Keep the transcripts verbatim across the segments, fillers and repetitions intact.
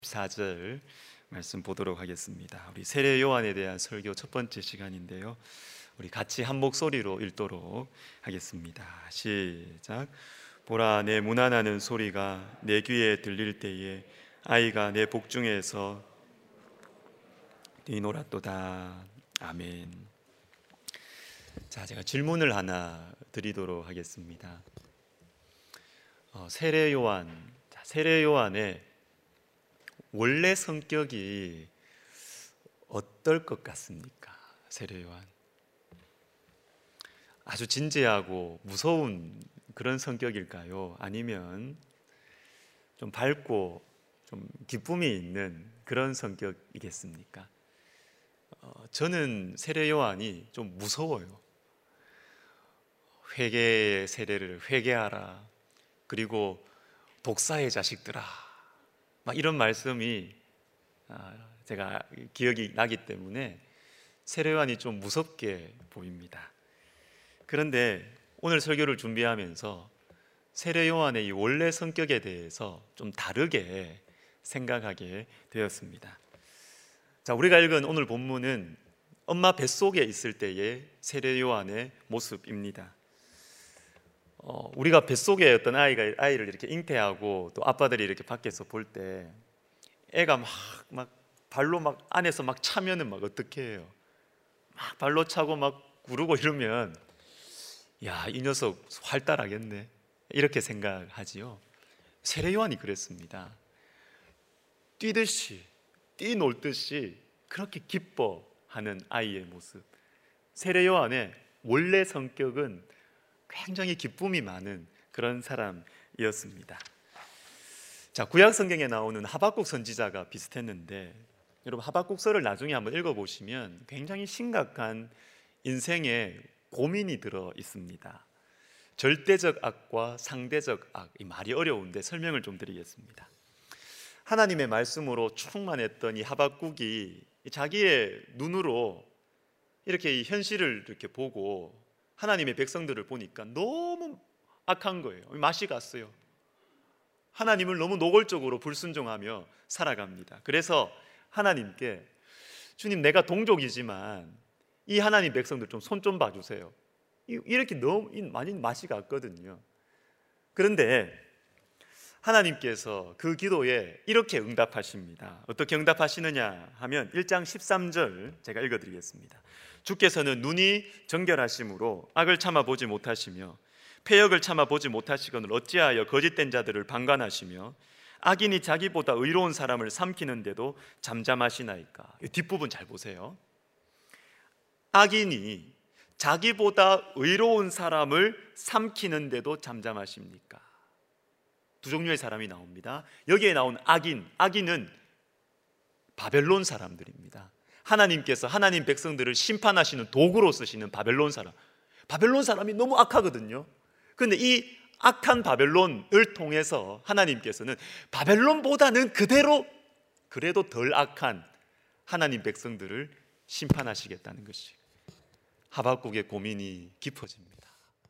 사 절 말씀 보도록 하겠습니다. 우리 세례 요한에 대한 설교 첫 번째 시간인데요, 우리 같이 한 목소리로 읽도록 하겠습니다. 시작. 보라, 내 문안하는 소리가 내 귀에 들릴 때에 아이가 내 복중에서 뛰놀았도다. 아멘. 자, 제가 질문을 하나 드리도록 하겠습니다. 어, 세례 요한, 자, 세례 요한의 원래 성격이 어떨 것 같습니까? 세례 요한 아주 진지하고 무서운 그런 성격일까요? 아니면 좀 밝고 좀 기쁨이 있는 그런 성격이겠습니까? 어, 저는 세례 요한이 좀 무서워요. 회개의 세례를 회개하라, 그리고 독사의 자식들아, 막 이런 말씀이 제가 기억이 나기 때문에 세례 요한이 좀 무섭게 보입니다. 그런데 오늘 설교를 준비하면서 세례 요한의 이 원래 성격에 대해서 좀 다르게 생각하게 되었습니다. 자, 우리가 읽은 오늘 본문은 엄마 뱃속에 있을 때의 세례 요한의 모습입니다. 어, 우리가 뱃속에 어떤 아이가 아이를 이렇게 잉태하고 또 아빠들이 이렇게 밖에서 볼 때 애가 막, 막 발로 막 안에서 막 차면은 막 어떻게 해요? 막 발로 차고 막 구르고 이러면 야, 이 녀석 활달하겠네, 이렇게 생각하지요. 세례 요한이 그랬습니다. 뛰듯이 뛰놀듯이 그렇게 기뻐하는 아이의 모습. 세례 요한의 원래 성격은 굉장히 기쁨이 많은 그런 사람이었습니다. 자, 구약 성경에 나오는 하박국 선지자가 비슷했는데, 여러분 하박국서를 나중에 한번 읽어보시면 굉장히 심각한 인생의 고민이 들어 있습니다. 절대적 악과 상대적 악, 이 말이 어려운데 설명을 좀 드리겠습니다. 하나님의 말씀으로 충만했던 이 하박국이 자기의 눈으로 이렇게 이 현실을 이렇게 보고 하나님의 백성들을 보니까 너무 악한 거예요. 맛이 갔어요. 하나님을 너무 노골적으로 불순종하며 살아갑니다. 그래서 하나님께, 주님, 내가 동족이지만 이 하나님 백성들 좀 손 좀 봐주세요. 이렇게 너무 많이 맛이 갔거든요. 그런데 하나님께서 그 기도에 이렇게 응답하십니다. 어떻게 응답하시느냐 하면 일 장 십삼 절 제가 읽어드리겠습니다. 주께서는 눈이 정결하심으로 악을 참아보지 못하시며 패역을 참아보지 못하시거늘 어찌하여 거짓된 자들을 방관하시며 악인이 자기보다 의로운 사람을 삼키는데도 잠잠하시나이까. 이 뒷부분 잘 보세요. 악인이 자기보다 의로운 사람을 삼키는데도 잠잠하십니까? 두 종류의 사람이 나옵니다. 여기에 나온 악인, 악인은 바벨론 사람들입니다. 하나님께서 하나님 백성들을 심판하시는 도구로 쓰시는 바벨론 사람. 바벨론 사람이 너무 악하거든요. 그런데 이 악한 바벨론을 통해서 하나님께서는 바벨론보다는 그대로 그래도 덜 악한 하나님 백성들을 심판하시겠다는 것이, 하박국의 고민이 깊어집니다.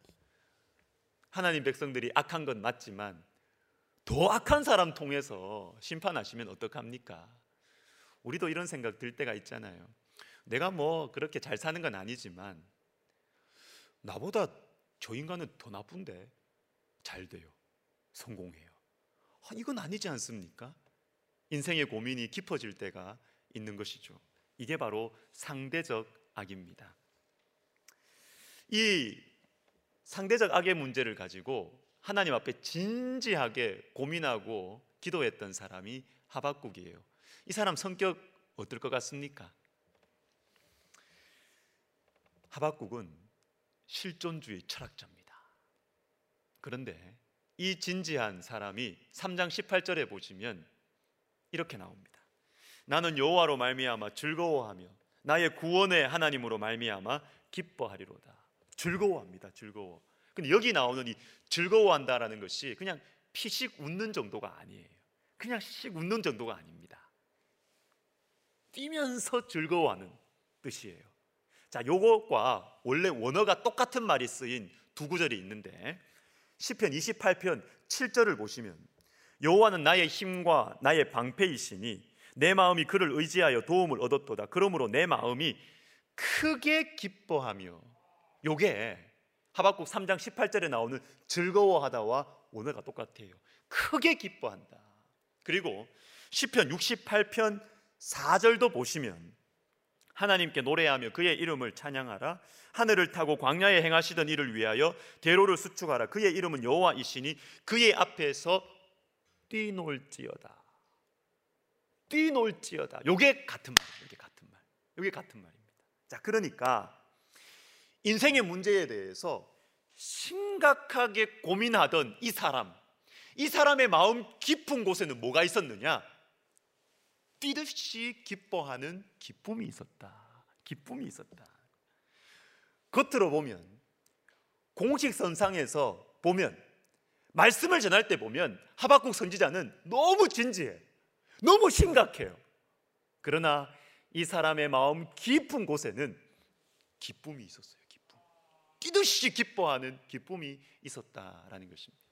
하나님 백성들이 악한 건 맞지만 더 악한 사람 통해서 심판하시면 어떡합니까? 우리도 이런 생각 들 때가 있잖아요. 내가 뭐 그렇게 잘 사는 건 아니지만 나보다 저 인간은 더 나쁜데 잘 돼요, 성공해요. 아, 이건 아니지 않습니까? 인생의 고민이 깊어질 때가 있는 것이죠. 이게 바로 상대적 악입니다. 이 상대적 악의 문제를 가지고 하나님 앞에 진지하게 고민하고 기도했던 사람이 하박국이에요. 이 사람 성격 어떨 것 같습니까? 하박국은 실존주의 철학자입니다. 그런데 이 진지한 사람이 삼 장 십팔 절에 보시면 이렇게 나옵니다. 나는 여호와로 말미암아 즐거워하며 나의 구원의 하나님으로 말미암아 기뻐하리로다. 즐거워합니다. 즐거워. 근데 여기 나오는 이 즐거워한다라는 것이 그냥 피식 웃는 정도가 아니에요. 그냥 씩 웃는 정도가 아닙니다. 뛰면서 즐거워하는 뜻이에요. 자, 요것과 원래 원어가 똑같은 말이 쓰인 두 구절이 있는데 시편 이십팔 편 칠 절을 보시면 여호와는 나의 힘과 나의 방패이시니 내 마음이 그를 의지하여 도움을 얻었도다. 그러므로 내 마음이 크게 기뻐하며. 요게 하박국 삼 장 십팔 절에 나오는 즐거워하다와 원어가 똑같아요. 크게 기뻐한다. 그리고 시편 육십팔 편 사 절도 보시면 하나님께 노래하며 그의 이름을 찬양하라. 하늘을 타고 광야에 행하시던 이를 위하여 대로를 수축하라. 그의 이름은 여호와이시니 그의 앞에서 뛰놀지어다. 뛰놀지어다. 요게 같은 말이에요. 요게 같은 말. 요게 같은 말입니다. 자, 그러니까 인생의 문제에 대해서 심각하게 고민하던 이 사람, 이 사람의 마음 깊은 곳에는 뭐가 있었느냐? 뛰듯이 기뻐하는 기쁨이 있었다. 기쁨이 있었다. 겉으로 보면, 공식선상에서 보면, 말씀을 전할 때 보면 하박국 선지자는 너무 진지해, 너무 심각해요. 그러나 이 사람의 마음 깊은 곳에는 기쁨이 있었어요. 기쁨. 뛰듯이 기뻐하는 기쁨이 있었다라는 것입니다.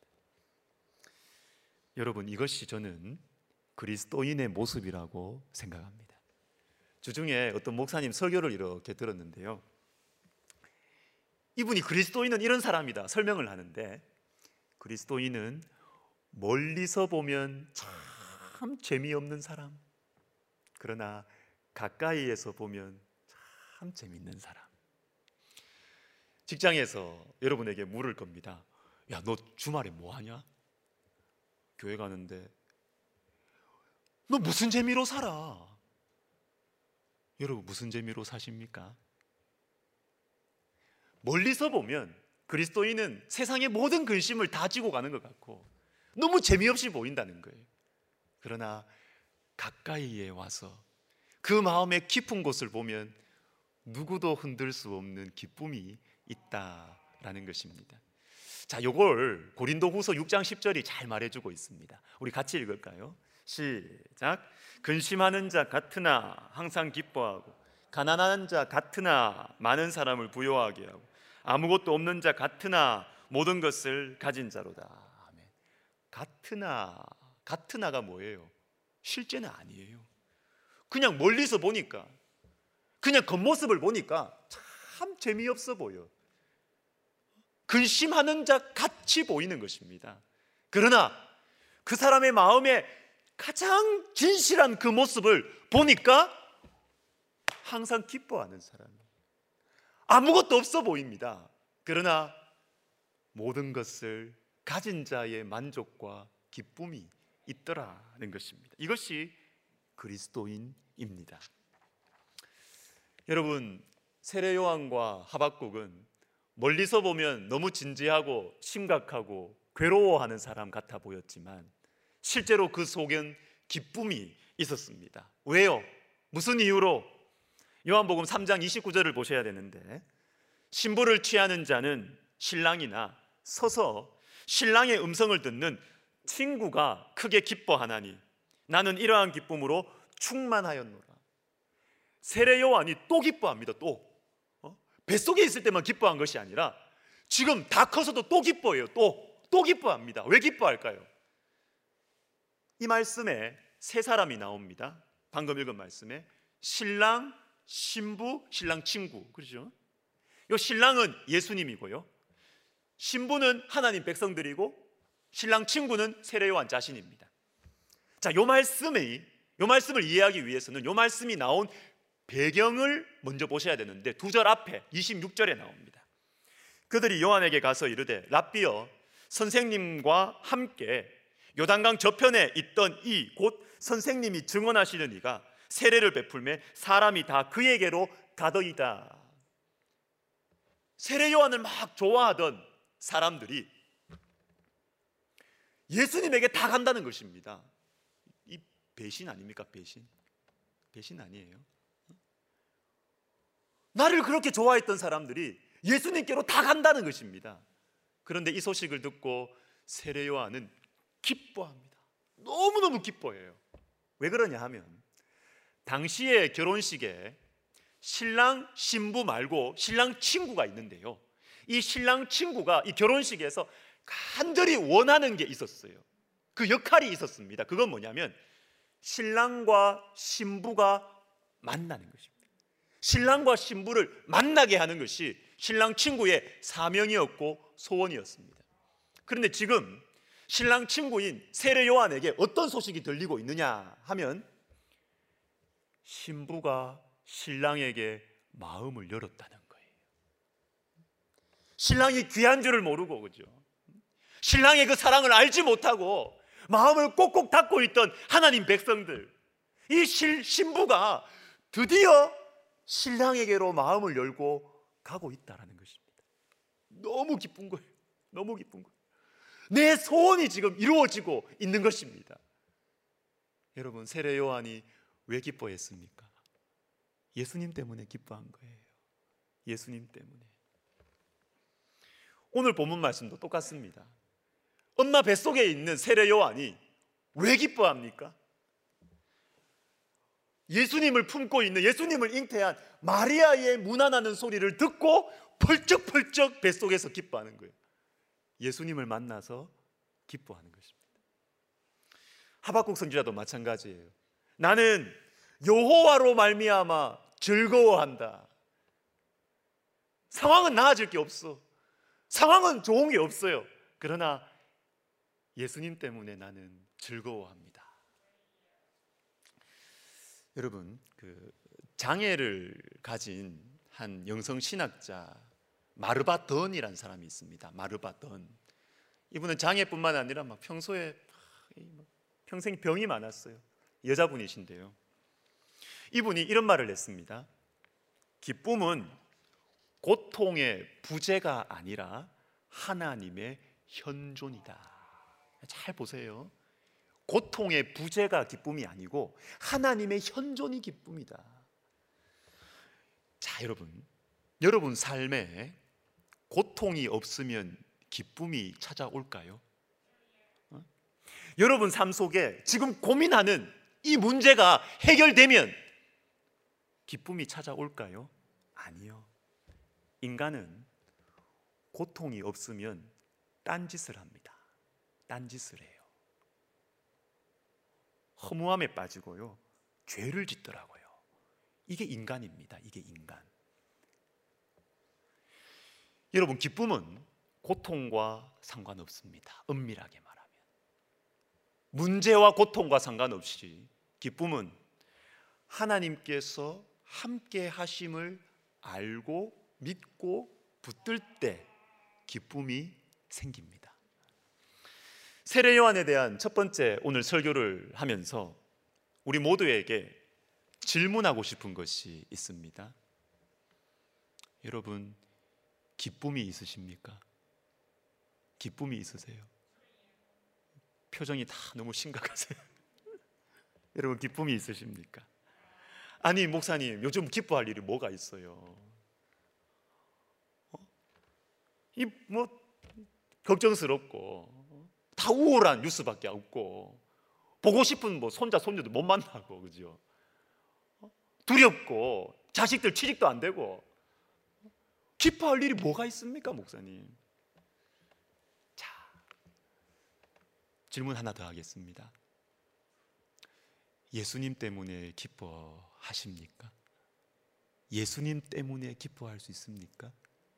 여러분, 이것이 저는 그리스도인의 모습이라고 생각합니다. 주중에 어떤 목사님 설교를 이렇게 들었는데요, 이분이 그리스도인은 이런 사람이다 설명을 하는데, 그리스도인은 멀리서 보면 참 재미없는 사람, 그러나 가까이에서 보면 참 재밌는 사람. 직장에서 여러분에게 물을 겁니다. 야, 너 주말에 뭐 하냐? 교회 가는데. 너 무슨 재미로 살아? 여러분, 무슨 재미로 사십니까? 멀리서 보면 그리스도인은 세상의 모든 근심을 다 지고 가는 것 같고 너무 재미없이 보인다는 거예요. 그러나 가까이에 와서 그 마음의 깊은 곳을 보면 누구도 흔들 수 없는 기쁨이 있다라는 것입니다. 자, 요걸 고린도후서 육 장 십 절이 잘 말해주고 있습니다. 우리 같이 읽을까요? 시작. 근심하는 자 같으나 항상 기뻐하고, 가난한 자 같으나 많은 사람을 부요하게 하고, 아무것도 없는 자 같으나 모든 것을 가진 자로다. 아멘. 같으나, 같으나가 뭐예요? 실제는 아니에요. 그냥 멀리서 보니까, 그냥 겉모습을 보니까 참 재미없어 보여. 근심하는 자 같이 보이는 것입니다. 그러나 그 사람의 마음에 가장 진실한 그 모습을 보니까 항상 기뻐하는 사람이에요. 아무것도 없어 보입니다. 그러나 모든 것을 가진 자의 만족과 기쁨이 있더라는 것입니다. 이것이 그리스도인입니다. 여러분, 세례 요한과 하박국은 멀리서 보면 너무 진지하고 심각하고 괴로워하는 사람 같아 보였지만 실제로 그 속엔 기쁨이 있었습니다. 왜요? 무슨 이유로? 요한복음 삼 장 이십구 절을 보셔야 되는데, 신부를 취하는 자는 신랑이나 서서 신랑의 음성을 듣는 친구가 크게 기뻐하나니 나는 이러한 기쁨으로 충만하였노라. 세례 요한이 또 기뻐합니다. 또 어? 뱃속에 있을 때만 기뻐한 것이 아니라 지금 다 커서도 또 기뻐해요. 또, 또 기뻐합니다. 왜 기뻐할까요? 이 말씀에 세 사람이 나옵니다. 방금 읽은 말씀에 신랑, 신부, 신랑 친구, 그렇죠? 이 신랑은 예수님이고요, 신부는 하나님 백성들이고, 신랑 친구는 세례 요한 자신입니다. 자, 요 말씀이 요 말씀을 이해하기 위해서는 요 말씀이 나온 배경을 먼저 보셔야 되는데, 두 절 앞에 이십육 절에 나옵니다. 그들이 요한에게 가서 이르되 랍비여, 선생님과 함께 요단강 저편에 있던 이 곧 선생님이 증언하시는 이가 세례를 베풀매 사람이 다 그에게로 가더이다. 세례 요한을 막 좋아하던 사람들이 예수님에게 다 간다는 것입니다. 이 배신 아닙니까? 배신. 배신 아니에요? 나를 그렇게 좋아했던 사람들이 예수님께로 다 간다는 것입니다. 그런데 이 소식을 듣고 세례 요한은 기뻐합니다. 너무너무 기뻐해요. 왜 그러냐 하면 당시의 결혼식에 신랑 신부 말고 신랑 친구가 있는데요, 이 신랑 친구가 이 결혼식에서 간절히 원하는 게 있었어요. 그 역할이 있었습니다. 그건 뭐냐면 신랑과 신부가 만나는 것입니다. 신랑과 신부를 만나게 하는 것이 신랑 친구의 사명이었고 소원이었습니다. 그런데 지금 신랑 친구인 세례 요한에게 어떤 소식이 들리고 있느냐 하면 신부가 신랑에게 마음을 열었다는 거예요. 신랑이 귀한 줄을 모르고, 그죠? 신랑의 그 사랑을 알지 못하고 마음을 꼭꼭 닫고 있던 하나님 백성들, 이 신부가 드디어 신랑에게로 마음을 열고 가고 있다는 것입니다. 너무 기쁜 거예요. 너무 기쁜 거예요. 내 소원이 지금 이루어지고 있는 것입니다. 여러분, 세례 요한이 왜 기뻐했습니까? 예수님 때문에 기뻐한 거예요. 예수님 때문에. 오늘 본문 말씀도 똑같습니다. 엄마 뱃속에 있는 세례 요한이 왜 기뻐합니까? 예수님을 품고 있는, 예수님을 잉태한 마리아의 문안하는 소리를 듣고 펄쩍펄쩍 뱃속에서 기뻐하는 거예요. 예수님을 만나서 기뻐하는 것입니다. 하박국 선지자도 마찬가지예요. 나는 여호와로 말미암아 즐거워한다. 상황은 나아질 게 없어. 상황은 좋은 게 없어요. 그러나 예수님 때문에 나는 즐거워합니다. 여러분, 그 장애를 가진 한 영성 신학자 마르바던이라는 사람이 있습니다. 마르바던. 이분은 장애뿐만 아니라 막 평소에 평생 병이 많았어요. 여자분이신데요. 이분이 이런 말을 했습니다. 기쁨은 고통의 부재가 아니라 하나님의 현존이다. 잘 보세요. 고통의 부재가 기쁨이 아니고 하나님의 현존이 기쁨이다. 자, 여러분, 여러분 삶에 고통이 없으면 기쁨이 찾아올까요? 어? 여러분 삶 속에 지금 고민하는 이 문제가 해결되면 기쁨이 찾아올까요? 아니요. 인간은 고통이 없으면 딴짓을 합니다. 딴짓을 해요. 허무함에 빠지고요, 죄를 짓더라고요. 이게 인간입니다. 이게 인간. 여러분, 기쁨은 고통과 상관없습니다. 엄밀하게 말하면 문제와 고통과 상관없이 기쁨은 하나님께서 함께 하심을 알고 믿고 붙들 때 기쁨이 생깁니다. 세례 요한에 대한 첫 번째 오늘 설교를 하면서 우리 모두에게 질문하고 싶은 것이 있습니다. 여러분, 기쁨이 있으십니까? 기쁨이 있으세요? 표정이 다 너무 심각하세요. 여러분, 기쁨이 있으십니까? 아니, 목사님, 요즘 기뻐할 일이 뭐가 있어요? 어? 이 뭐 걱정스럽고 다 우울한 뉴스밖에 없고 보고 싶은 뭐 손자 손녀도 못 만나고, 그죠? 두렵고 자식들 취직도 안 되고 기뻐할 일이 뭐가 있습니까, 목사님? 자, 질문 하나 더 하겠습니다. 예수님 때문에 기뻐하십니까? 예수님 때문에 기뻐할 수 있습니까?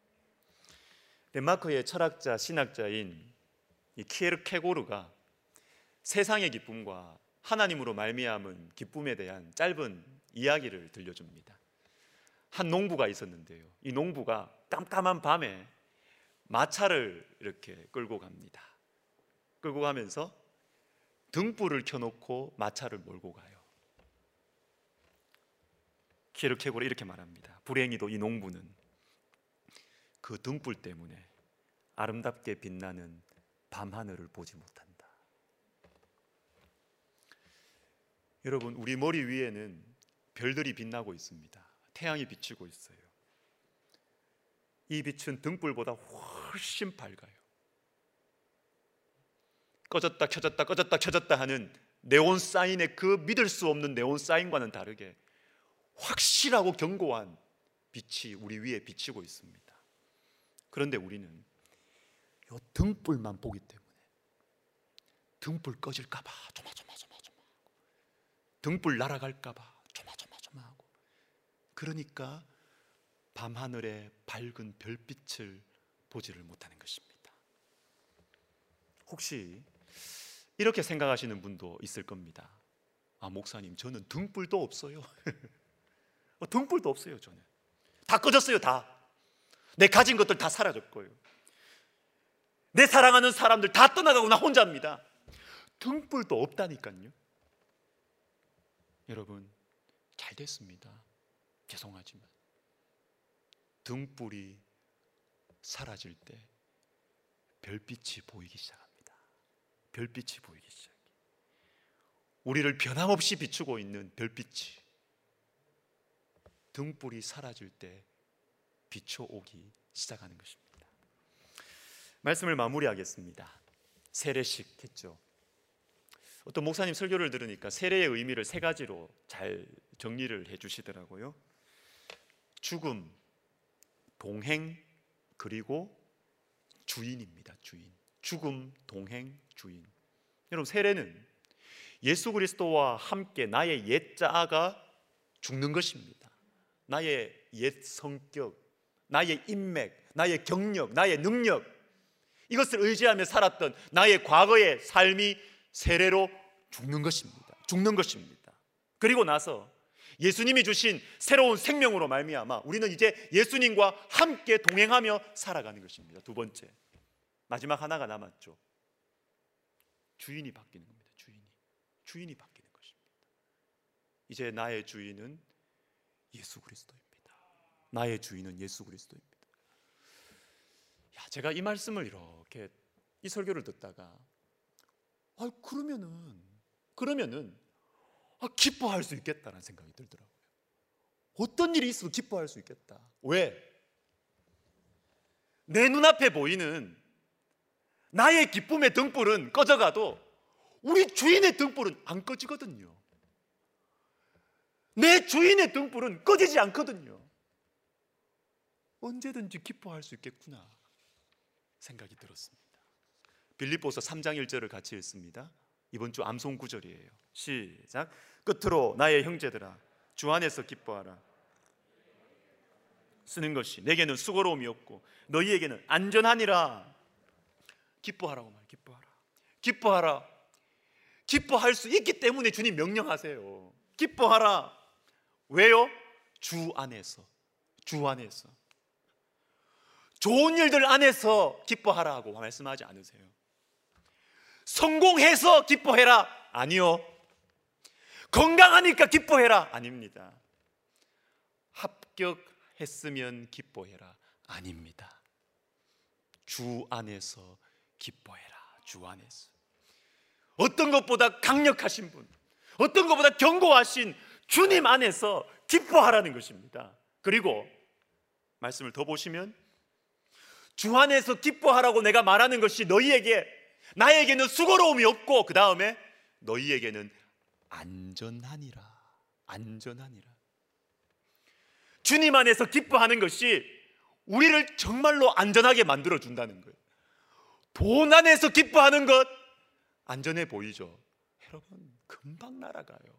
덴마크의 철학자, 신학자인 이 키에르케고르가 세상의 기쁨과 하나님으로 말미암은 기쁨에 대한 짧은 이야기를 들려줍니다. 한 농부가 있었는데요, 이 농부가 깜깜한 밤에 마차를 이렇게 끌고 갑니다. 끌고 가면서 등불을 켜놓고 마차를 몰고 가요. 키에르케고르 이렇게 말합니다. 불행히도 이 농부는 그 등불 때문에 아름답게 빛나는 밤하늘을 보지 못한다. 여러분, 우리 머리 위에는 별들이 빛나고 있습니다. 태양이 비치고 있어요. 이 빛은 등불보다 훨씬 밝아요. 꺼졌다 켜졌다 꺼졌다 켜졌다 하는 네온 사인의 그 믿을 수 없는 네온 사인과는 다르게 확실하고 견고한 빛이 우리 위에 비치고 있습니다. 그런데 우리는 이 등불만 보기 때문에 등불 꺼질까 봐 조마조마조마조마, 등불 날아갈까 봐 조마조마조마하고, 그러니까 밤하늘의 밝은 별빛을 보지를 못하는 것입니다. 혹시 이렇게 생각하시는 분도 있을 겁니다. 아, 목사님, 저는 등불도 없어요. 등불도 없어요. 저는 다 꺼졌어요. 다 내 가진 것들 다 사라졌고요. 내 사랑하는 사람들 다 떠나가고 나 혼자입니다. 등불도 없다니까요. 여러분, 잘 됐습니다. 죄송하지만 등불이 사라질 때 별빛이 보이기 시작합니다. 별빛이 보이기 시작해요. 우리를 변함없이 비추고 있는 별빛이 등불이 사라질 때 비춰오기 시작하는 것입니다. 말씀을 마무리하겠습니다. 세례식 했죠. 어떤 목사님 설교를 들으니까 세례의 의미를 세 가지로 잘 정리를 해주시더라고요. 죽음, 동행, 그리고 주인입니다. 주인. 죽음, 동행, 주인. 여러분, 세례는 예수 그리스도와 함께 나의 옛 자아가 죽는 것입니다. 나의 옛 성격, 나의 인맥, 나의 경력, 나의 능력, 이것을 의지하며 살았던 나의 과거의 삶이 세례로 죽는 것입니다. 죽는 것입니다. 그리고 나서 예수님이 주신 새로운 생명으로 말미암아 우리는 이제 예수님과 함께 동행하며 살아가는 것입니다. 두 번째, 마지막 하나가 남았죠. 주인이 바뀌는 겁니다. 주인이 주인이 바뀌는 것입니다. 이제 나의 주인은 예수 그리스도입니다. 나의 주인은 예수 그리스도입니다. 야, 제가 이 말씀을 이렇게 이 설교를 듣다가 아, 그러면은 그러면은 아, 기뻐할 수 있겠다는 생각이 들더라고요. 어떤 일이 있어도 기뻐할 수 있겠다. 왜? 내 눈앞에 보이는 나의 기쁨의 등불은 꺼져가도 우리 주인의 등불은 안 꺼지거든요. 내 주인의 등불은 꺼지지 않거든요. 언제든지 기뻐할 수 있겠구나 생각이 들었습니다. 빌립보서 삼 장 일 절을 같이 읽습니다. 이번 주 암송 구절이에요. 시작. 끝으로 나의 형제들아, 주 안에서 기뻐하라. 쓰는 것이 내게는 수고로움이 없고 너희에게는 안전하니라. 기뻐하라고 말. 기뻐하라. 기뻐하라. 기뻐할 수 있기 때문에 주님 명령하세요. 기뻐하라. 왜요? 주 안에서. 주 안에서. 좋은 일들 안에서 기뻐하라고 말씀하지 않으세요. 성공해서 기뻐해라. 아니요. 건강하니까 기뻐해라. 아닙니다. 합격했으면 기뻐해라. 아닙니다. 주 안에서 기뻐해라. 주 안에서. 어떤 것보다 강력하신 분, 어떤 것보다 견고하신 주님 안에서 기뻐하라는 것입니다. 그리고 말씀을 더 보시면 주 안에서 기뻐하라고 내가 말하는 것이 너희에게, 나에게는 수고로움이 없고 그 다음에 너희에게는 안전하니라. 안전하니라. 주님 안에서 기뻐하는 것이 우리를 정말로 안전하게 만들어준다는 거예요. 돈 안에서 기뻐하는 것 안전해 보이죠? 여러분, 금방 날아가요.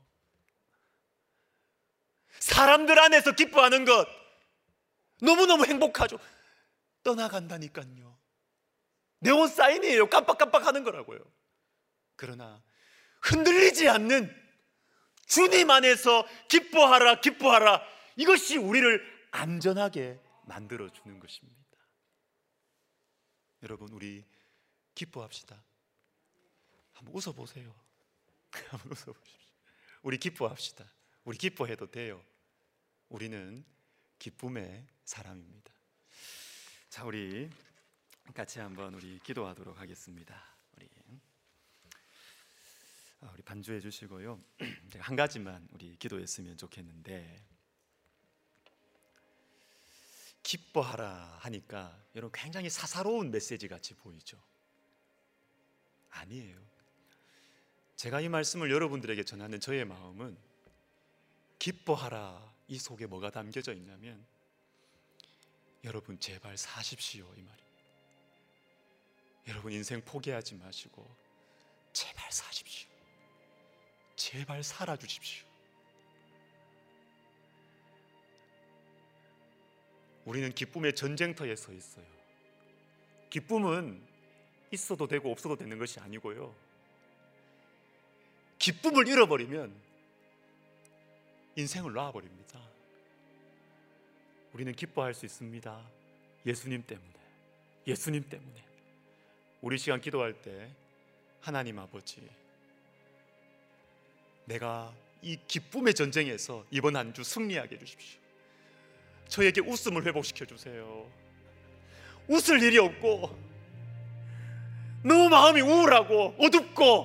사람들 안에서 기뻐하는 것 너무너무 행복하죠. 떠나간다니까요. 네온 사인이에요. 깜빡깜빡 하는 거라고요. 그러나 흔들리지 않는 주님 안에서 기뻐하라, 기뻐하라, 이것이 우리를 안전하게 만들어주는 것입니다. 여러분, 우리 기뻐합시다. 한번 웃어보세요. 한번 웃어보십시오. 우리 기뻐합시다. 우리 기뻐해도 돼요. 우리는 기쁨의 사람입니다. 자, 우리 같이 한번 우리 기도하도록 하겠습니다. 우리 우리 반주해 주시고요. 제가 한 가지만 우리 기도했으면 좋겠는데, 기뻐하라 하니까 여러분 굉장히 사사로운 메시지 같이 보이죠? 아니에요. 제가 이 말씀을 여러분들에게 전하는 저의 마음은 기뻐하라, 이 속에 뭐가 담겨져 있냐면 여러분 제발 사십시오, 이 말입니다. 여러분 인생 포기하지 마시고 제발 사십시오. 제발 살아주십시오. 우리는 기쁨의 전쟁터에 서 있어요. 기쁨은 있어도 되고 없어도 되는 것이 아니고요, 기쁨을 잃어버리면 인생을 놔버립니다. 우리는 기뻐할 수 있습니다. 예수님 때문에. 예수님 때문에. 우리 시간 기도할 때, 하나님 아버지, 내가 이 기쁨의 전쟁에서 이번 한 주 승리하게 해주십시오. 저에게 웃음을 회복시켜 주세요. 웃을 일이 없고 너무 마음이 우울하고 어둡고,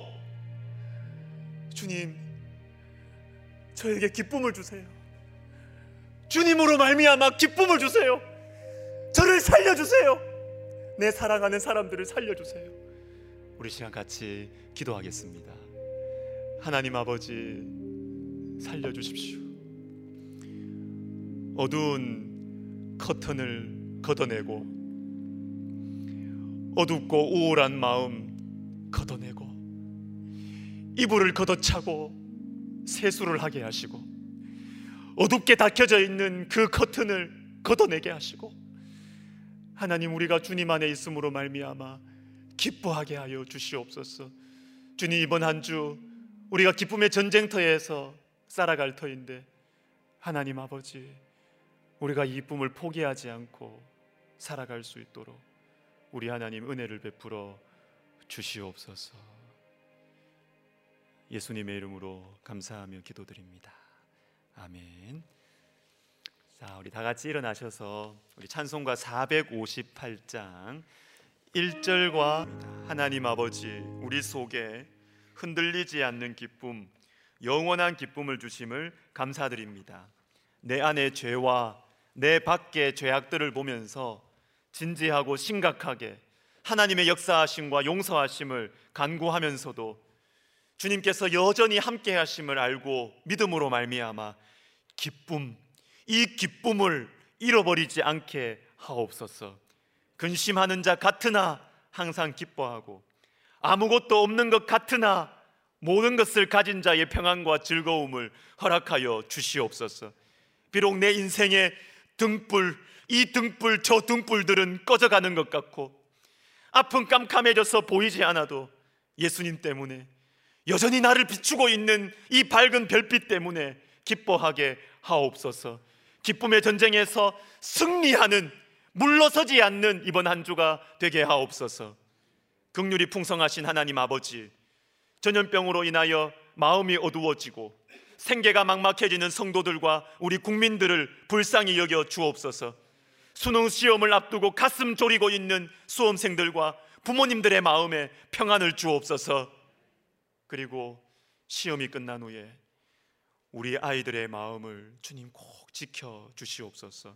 주님, 저에게 기쁨을 주세요. 주님으로 말미암아 기쁨을 주세요. 저를 살려주세요. 내 사랑하는 사람들을 살려주세요. 우리 시간 같이 기도하겠습니다. 하나님 아버지, 살려주십시오. 어두운 커튼을 걷어내고, 어둡고 우울한 마음 걷어내고, 이불을 걷어차고 세수를 하게 하시고, 어둡게 닫혀져 있는 그 커튼을 걷어내게 하시고, 하나님, 우리가 주님 안에 있음으로 말미암아 기뻐하게 하여 주시옵소서. 주님, 이번 한 주 우리가 기쁨의 전쟁터에서 살아갈 터인데, 하나님 아버지, 우리가 이 기쁨을 포기하지 않고 살아갈 수 있도록 우리 하나님 은혜를 베풀어 주시옵소서. 예수님의 이름으로 감사하며 기도드립니다. 아멘. 자, 우리 다 같이 일어나셔서 우리 찬송가 사백오십팔 장 일 절과 하나님 아버지, 우리 속에 흔들리지 않는 기쁨, 영원한 기쁨을 주심을 감사드립니다. 내 안의 죄와 내 밖의 죄악들을 보면서 진지하고 심각하게 하나님의 역사하심과 용서하심을 간구하면서도 주님께서 여전히 함께 하심을 알고 믿음으로 말미암아 기쁨, 이 기쁨을 잃어버리지 않게 하옵소서. 근심하는 자 같으나 항상 기뻐하고, 아무것도 없는 것 같으나 모든 것을 가진 자의 평안과 즐거움을 허락하여 주시옵소서. 비록 내 인생의 등불, 이 등불 저 등불들은 꺼져가는 것 같고 앞은 깜깜해져서 보이지 않아도 예수님 때문에, 여전히 나를 비추고 있는 이 밝은 별빛 때문에 기뻐하게 하옵소서. 기쁨의 전쟁에서 승리하는, 물러서지 않는 이번 한 주가 되게 하옵소서. 긍휼이 풍성하신 하나님 아버지, 전염병으로 인하여 마음이 어두워지고 생계가 막막해지는 성도들과 우리 국민들을 불쌍히 여겨 주옵소서. 수능 시험을 앞두고 가슴 졸이고 있는 수험생들과 부모님들의 마음에 평안을 주옵소서. 그리고 시험이 끝난 후에 우리 아이들의 마음을 주님 꼭 지켜 주시옵소서.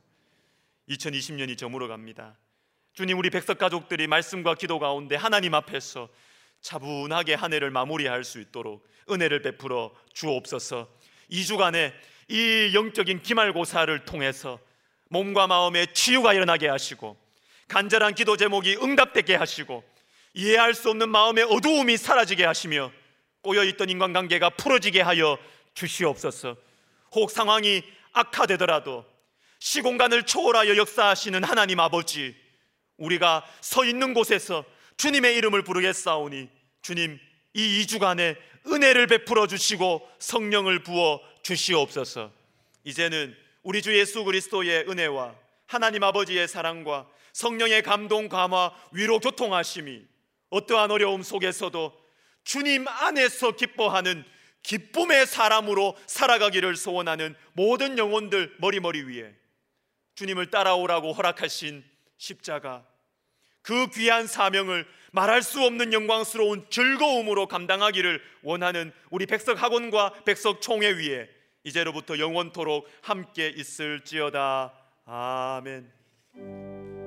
이천이십 년이 저물어 갑니다. 주님, 우리 백석 가족들이 말씀과 기도 가운데 하나님 앞에서 차분하게 한 해를 마무리할 수 있도록 은혜를 베풀어 주옵소서. 이 주간에 이 영적인 기말고사를 통해서 몸과 마음의 치유가 일어나게 하시고, 간절한 기도 제목이 응답되게 하시고, 이해할 수 없는 마음의 어두움이 사라지게 하시며, 꼬여있던 인간관계가 풀어지게 하여 주시옵소서. 혹 상황이 악화되더라도 시공간을 초월하여 역사하시는 하나님 아버지, 우리가 서 있는 곳에서 주님의 이름을 부르겠사오니 주님, 이 이 주간에 은혜를 베풀어 주시고 성령을 부어 주시옵소서. 이제는 우리 주 예수 그리스도의 은혜와 하나님 아버지의 사랑과 성령의 감동, 감화, 위로, 교통하심이 어떠한 어려움 속에서도 주님 안에서 기뻐하는 기쁨의 사람으로 살아가기를 소원하는 모든 영혼들 머리머리 위에 주님을 따라오라고 허락하신 십자가, 그 귀한 사명을 말할 수 없는 영광스러운 즐거움으로 감당하기를 원하는 우리 백석학원과 백석총회 위에 이제로부터 영원토록 함께 있을지어다. 아멘.